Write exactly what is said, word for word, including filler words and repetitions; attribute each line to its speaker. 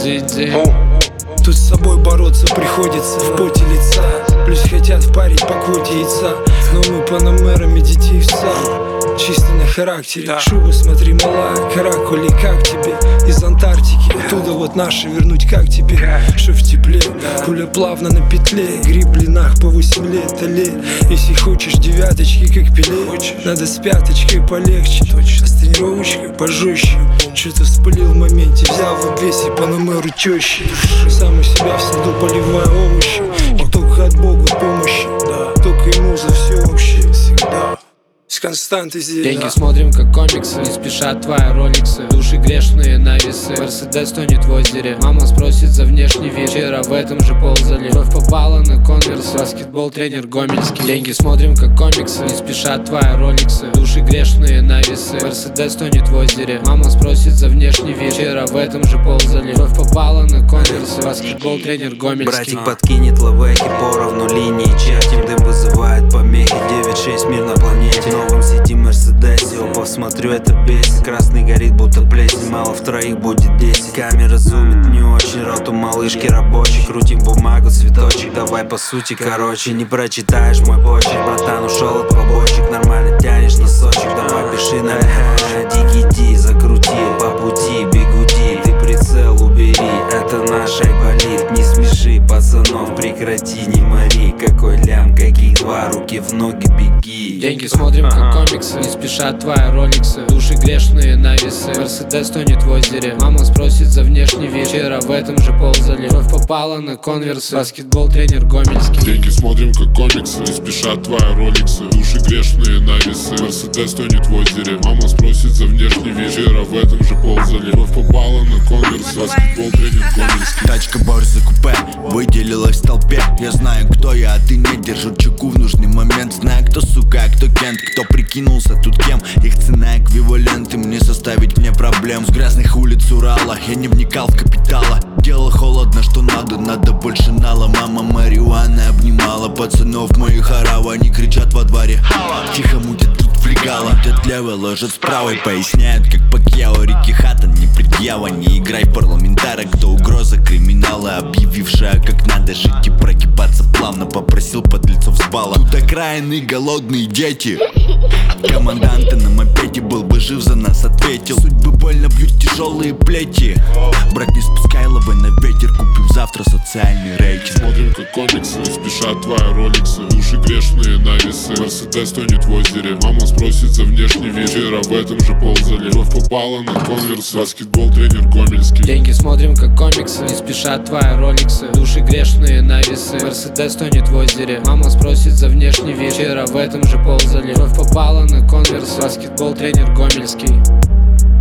Speaker 1: Динь-динь.
Speaker 2: Тут с собой бороться приходится в поте лица. Плюс хотят впарить по квоте яйца. Но мы панамерами детей в сад. Чисто на характере, да. Шуба, смотри, малая, каракули, как тебе? Из Антарктики, оттуда вот наши вернуть, как тебе? Что в тепле, да. Пуля плавно на петле. Гриб в длинах по восемь лет, але. Если хочешь девяточки, как Пеле, надо с пяточкой полегче. Точно. А с тренировочкой пожестче. Что-то вспылил в моменте, взял в обвесе панамеру тещи. Сам у себя в саду поливая овощи. И только от Бога помощи, да. Только ему за все вообще всегда. С константы здесь.
Speaker 1: Деньги, да. Смотрим как комиксы, не спешат твои роликсы. Души грешные на весы, Мерседес тонет в озере. Мама спросит за внешний вид, вчера в этом же ползали. Кровь попала на конверс, баскетбол тренер Гомельский. Деньги, смотрим как комиксы, не спешат твои роликсы. Души грешные на весы, Мерседес тонет в озере. Мама спросит за внешний вид, вчера в этом же ползали. Кровь попала на конверс, баскетбол тренер Гомельский.
Speaker 3: Братик подкинет лавеки поровну линии, чертим дым вызывает помехи. Девять шесть мир на планете. В новом сети Мерседесе, опа, смотрю, это бесит. Красный горит, будто плесень, мало в троих будет десять. Камера зумит не очень, рот у малышки рабочий. Крутим бумагу, цветочек, давай по сути, короче. Не прочитаешь мой почерк, братан, ушел от побочек. Нормально тянешь носочек, давай пиши на дикий, закрути по пути, бегуди. Ты прицел убери, это наш айболит. Не смеши пацанов, прекрати, не мори. Какой лям, каких два, руки в ноги, беги.
Speaker 1: Деньги, смотрим как комиксы, не спешат твои роликсы. Души грешные на весы, Мерседес тонет в озере. Мама спросит за внешний вид, вчера в этом же ползали. Кровь попала на конверсы, баскетбол тренер Гомельский.
Speaker 4: Деньги, смотрим как комиксы, не спешат твои роликсы. Души грешные на весы, Мерседес тонет в озере. Мама спросит за внешний вид, вчера в этом же ползали. Кровь попала на конверсы, баскетбол тренер Гомельский.
Speaker 5: Тачка Борза купе, выделилась в толпе. Я знаю, кто я, а ты не. Держу чеку в нужный момент. Знаю, кто сука, а кто кент. Кто прикинулся тут кем. Их цена эквивалент, им не составить мне проблем. С грязных улиц Урала я не вникал в капитала. Дело холодно, что надо, надо больше нала. Мама марихуана обнимала пацанов моих орав. Они кричат во дворе, тихо мутят тут флегала. Дед левый ложит с правой, поясняют как Пакьяо. Рики Хаттон, не предъява, не играй в парламентара. Кто угроза криминала, объявившая как надо жить и прогибаться плавно. Попросил подлецов с бала. Тут окраины, голодные дети. Команданта на мопеде был бы жив, за нас ответил. Судьбы больно бьют тяжелые плети. Брат, не спускай лавы на ветер, купим завтра социальный рейтинг.
Speaker 4: Смотрим как комиксы, не спешат твои роликсы. Души грешные на весы, Мерседес тонет в озере. Мама спросит за внешний вид, вчера в этом же ползали. Кровь попала на конверс, баскетбол тренер Гомельский.
Speaker 1: Деньги, смотрим как комиксы, не спешат твои роликсы. Души грешные на весы, Мерседес тонет в озере. Мама спросит за внешний вид, вчера в этом же ползали. Кровь попала на конверс, баскетбол тренер Гомельский.